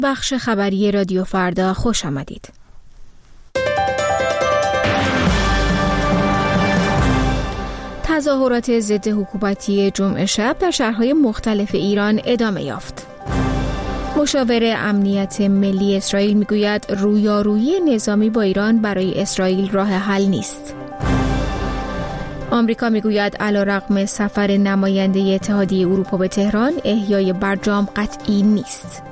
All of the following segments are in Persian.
بخش خبری رادیو فردا خوش آمدید. تظاهرات ضد حکومتی جمعه شب در شهرهای مختلف ایران ادامه یافت. مشاور امنیت ملی اسرائیل میگوید رویارویی نظامی با ایران برای اسرائیل راه حل نیست. آمریکا میگوید علیرغم سفر نماینده اتحادیه اروپا به تهران، احیای برجام قطعی نیست.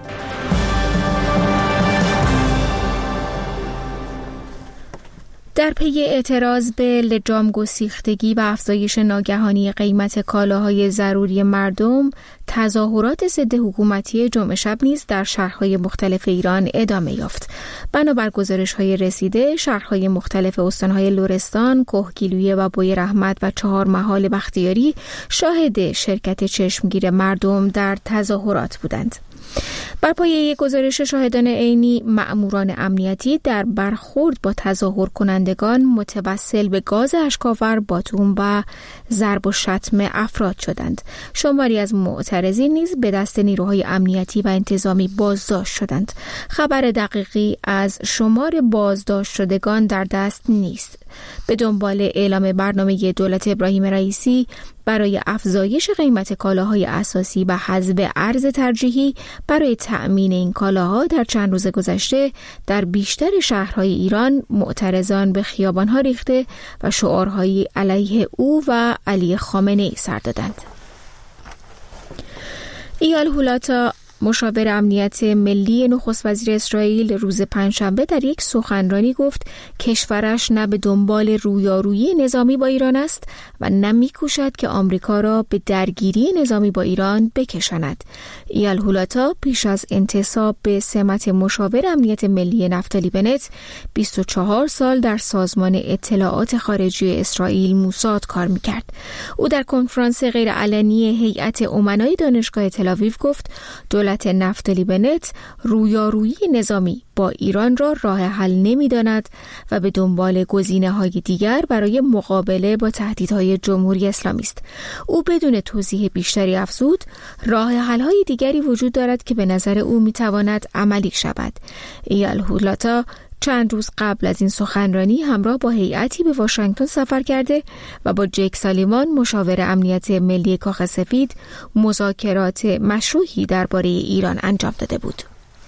در پی اعتراض به لجام گسیختگی و افزایش ناگهانی قیمت کالاهای ضروری مردم، تظاهرات ضد حکومتی جمعه شب نیز در شهرهای مختلف ایران ادامه یافت. بنابر گزارش‌های رسیده، شهرهای مختلف استان‌های لرستان، کهگیلویه و بویراحمد و چهارمحال بختیاری شاهد شرکت چشمگیر مردم در تظاهرات بودند. بر پایه یک گزارش شاهدان عینی، مأموران امنیتی در برخورد با تظاهر کنندگان متوسل به گاز اشک‌آور، باتوم و ضرب و شتم افراد شدند. شماری از معترضین نیز به دست نیروهای امنیتی و انتظامی بازداشت شدند. خبر دقیقی از شمار بازداشت شدگان در دست نیست. به دنبال اعلام برنامه دولت ابراهیم رئیسی برای افزایش قیمت کالاهای اساسی و حذف ارز ترجیحی برای تأمین این کالاها در چند روز گذشته در بیشتر شهرهای ایران، معترضان به خیابانها ریخته و شعارهایی علیه او و علی خامنه‌ای سر دادند. ایال هولاتا، مشاور امنیت ملی نخست وزیر اسرائیل، روز پنجشنبه در یک سخنرانی گفت کشورش نه به دنبال رویارویی نظامی با ایران است و نه می‌کوشد که آمریکا را به درگیری نظامی با ایران بکشاند. ایال هولاتا پیش از انتصاب به سمت مشاور امنیت ملی نفتالی بنت 24 سال در سازمان اطلاعات خارجی اسرائیل موساد کار می‌کرد. او در کنفرانس غیرعلنی هیئت امنای دانشگاه تل‌آویو گفت دولت نفتالی بنت رویارویی نظامی با ایران را راه حل نمی‌داند و به دنبال گزینه‌های دیگر برای مقابله با تهدیدهای جمهوری اسلامی است. او بدون توضیح بیشتری افزود راه حل‌های دیگری وجود دارد که به نظر او می‌تواند عملی شود. ایال هولاتا چند روز قبل از این سخنرانی همراه با هیئتی به واشنگتن سفر کرده و با جیک سالیوان، مشاور امنیت ملی کاخ سفید، مذاکرات مشروحی درباره ایران انجام داده بود.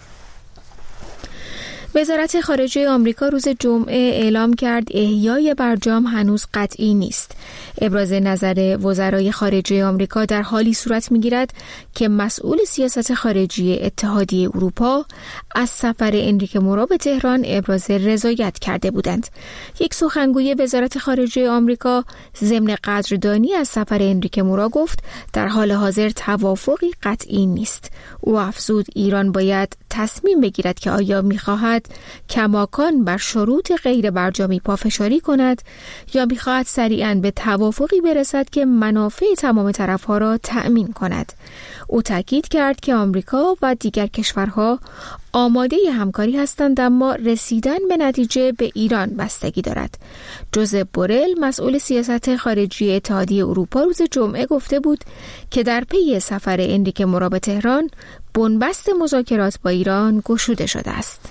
وزارت خارجه آمریکا روز جمعه اعلام کرد احیای برجام هنوز قطعی نیست. ابراز نظر وزرای خارجه آمریکا در حالی صورت می‌گیرد که مسئول سیاست خارجی اتحادیه اروپا از سفر انریکه مورا به تهران ابراز رضایت کرده بودند. یک سخنگوی وزارت خارجه آمریکا ضمن قدردانی از سفر انریکه مورا گفت در حال حاضر توافقی قطعی نیست. او افزود ایران باید تصمیم بگیرد که آیا می‌خواهد کماکان بر شروط غیر برجامی پافشاری کند یا می‌خواهد سریعاً به توافقی برسد که منافع تمام طرف‌ها را تأمین کند. او تاکید کرد که آمریکا و دیگر کشورها آماده همکاری هستند، اما رسیدن به نتیجه به ایران بستگی دارد. جوزپ بورل، مسئول سیاست خارجی اتحادیه اروپا، روز جمعه گفته بود که در پی سفر انریکه مورا به تهران، بنبست مذاکرات با ایران گشوده شده است.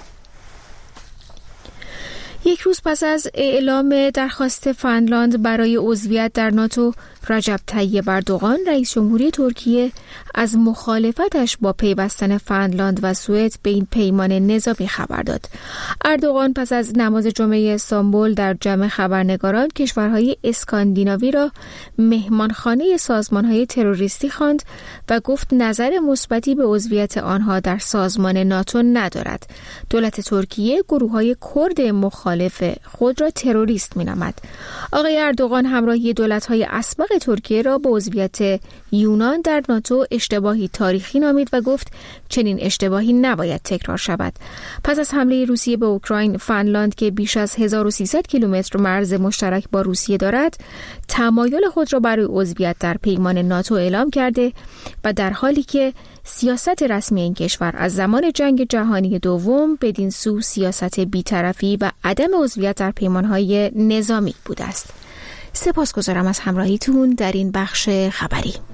یک روز پس از اعلام درخواست فنلاند برای عضویت در ناتو، رجب طیب اردوغان، رئیس جمهوری ترکیه، از مخالفتش با پیوستن فنلاند و سوئد به این پیمان نظامی خبر داد. اردوغان پس از نماز جمعه استانبول در جمع خبرنگاران کشورهای اسکاندیناوی را مهمانخانه سازمانهای تروریستی خواند و گفت نظر مثبتی به عضویت آنها در سازمان ناتو ندارد. دولت ترکیه گروه‌های کرد مخالف خود را تروریست می‌نامد. آقای اردوغان همراهی دولت‌های اسبق ترکیه را به عضویت یونان در ناتو اشتباهی تاریخی نامید و گفت چنین اشتباهی نباید تکرار شود. پس از حمله روسیه به اوکراین، فنلاند که بیش از 1300 کیلومتر مرز مشترک با روسیه دارد، تمایل خود را برای عضویت در پیمان ناتو اعلام کرده و در حالی که سیاست رسمی این کشور از زمان جنگ جهانی دوم بدین سو سیاست بی‌طرفی و عدم عضویت در پیمانهای نظامی بوده است. سپاسگزارم از همراهیتون در این بخش خبری.